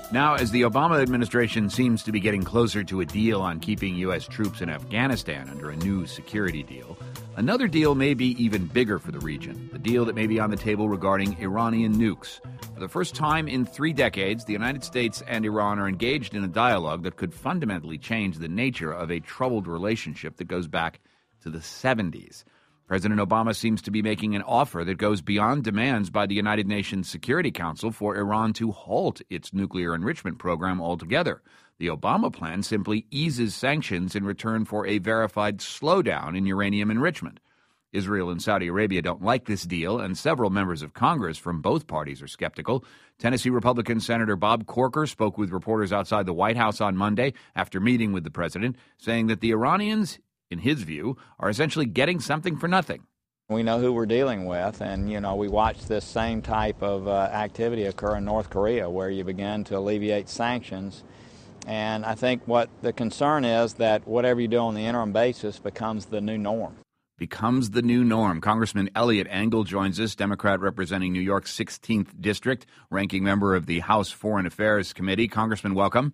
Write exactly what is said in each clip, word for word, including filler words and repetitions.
Now, as the Obama administration seems to be getting closer to a deal on keeping U S troops in Afghanistan under a new security deal, another deal may be even bigger for the region, the deal that may be on the table regarding Iranian nukes. For the first time in three decades, the United States and Iran are engaged in a dialogue that could fundamentally change the nature of a troubled relationship that goes back to the seventies. President Obama seems to be making an offer that goes beyond demands by the United Nations Security Council for Iran to halt its nuclear enrichment program altogether. The Obama plan simply eases sanctions in return for a verified slowdown in uranium enrichment. Israel and Saudi Arabia don't like this deal, and several members of Congress from both parties are skeptical. Tennessee Republican Senator Bob Corker spoke with reporters outside the White House on Monday after meeting with the president, saying that the Iranians, in his view, are essentially getting something for nothing. We know who we're dealing with, and, you know, we watched this same type of uh, activity occur in North Korea, where you began to alleviate sanctions. And I think what the concern is that whatever you do on the interim basis becomes the new norm. Becomes the new norm. Congressman Eliot Engel joins us, Democrat representing New York's sixteenth District, ranking member of the House Foreign Affairs Committee. Congressman, welcome.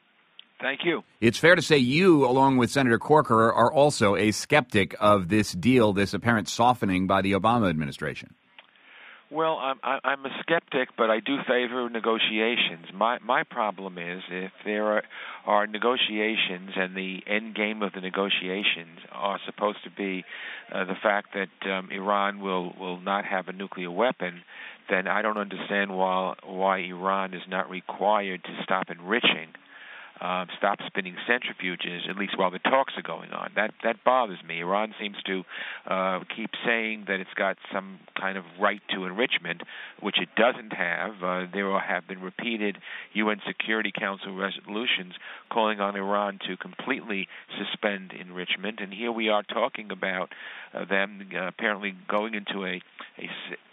Thank you. It's fair to say you, along with Senator Corker, are also a skeptic of this deal, this apparent softening by the Obama administration. Well, I'm, I'm a skeptic, but I do favor negotiations. My my problem is if there are, are negotiations and the end game of the negotiations are supposed to be uh, the fact that um, Iran will, will not have a nuclear weapon, then I don't understand why, why Iran is not required to stop enriching. Uh, stop spinning centrifuges, at least while the talks are going on. That that bothers me. Iran seems to uh, keep saying that it's got some kind of right to enrichment, which it doesn't have. Uh, there have been repeated U N Security Council resolutions calling on Iran to completely suspend enrichment, and here we are talking about uh, them uh, apparently going into a, a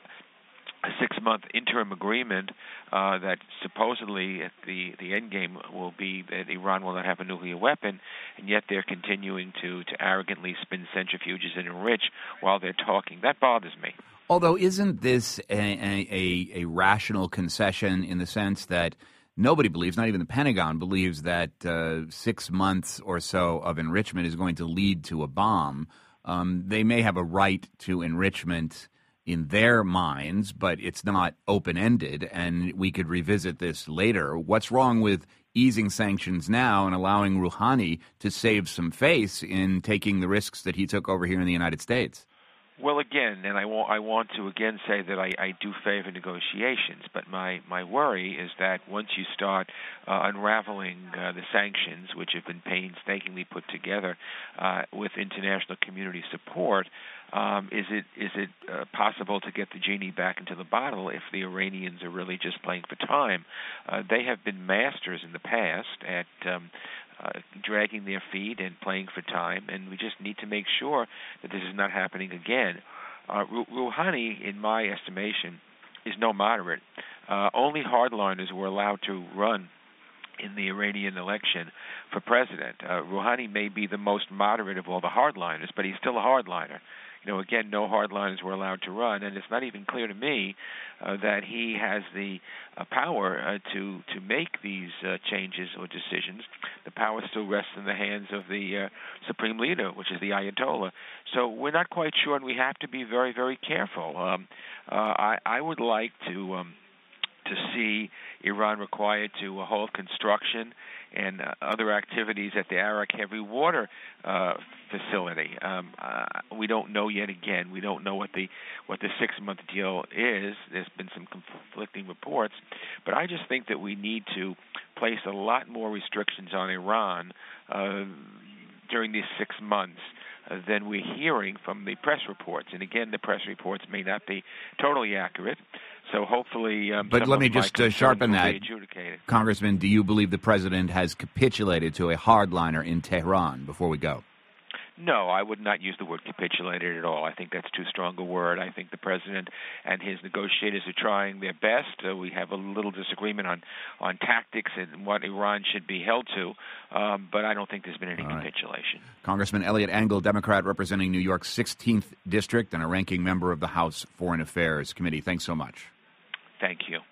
a six-month interim agreement uh, that supposedly at the, the end game will be that Iran will not have a nuclear weapon, and yet they're continuing to, to arrogantly spin centrifuges and enrich while they're talking. That bothers me. Although, isn't this a, a, a rational concession in the sense that nobody believes, not even the Pentagon believes, that uh, six months or so of enrichment is going to lead to a bomb? Um, they may have a right to enrichment in their minds, but it's not open-ended, and we could revisit this later. What's wrong with easing sanctions now and allowing Rouhani to save some face in taking the risks that he took over here in the United States? Well, again, and I want, I want to again say that I, I do favor negotiations, but my, my worry is that once you start uh, unraveling uh, the sanctions, which have been painstakingly put together uh, with international community support, um, is it is it uh, possible to get the genie back into the bottle if the Iranians are really just playing for time? Uh, they have been masters in the past at um, Uh, dragging their feet and playing for time, and we just need to make sure that this is not happening again. Uh, Rouhani, in my estimation, is no moderate. Uh, only hardliners were allowed to run in the Iranian election for president. Uh, Rouhani may be the most moderate of all the hardliners, but he's still a hardliner. You know, again, no hardliners were allowed to run, and it's not even clear to me uh, that he has the uh, power uh, to to make these uh, changes or decisions. The power still rests in the hands of the uh, supreme leader, which is the Ayatollah. So we're not quite sure, and we have to be very, very careful. Um, uh, I, I would like to um, to see Iran required to uh, halt construction and uh, other activities at the Arak Heavy Water uh, facility. Um, uh, we don't know yet. Again, we don't know what the what the six-month deal is. There's been some conflicting reports, but I just think that we need to place a lot more restrictions on Iran uh, during these six months uh, than we're hearing from the press reports. And again, the press reports may not be totally accurate. So hopefully, um, but let me just uh, sharpen that, Congressman. Do you believe the president has capitulated to a hardliner in Tehran? Before we go, no, I would not use the word capitulated at all. I think that's too strong a word. I think the president and his negotiators are trying their best. Uh, we have a little disagreement on on tactics and what Iran should be held to, um, but I don't think there's been any all capitulation. Right. Congressman Eliot Engel, Democrat representing New York's sixteenth District and a ranking member of the House Foreign Affairs Committee. Thanks so much. Thank you.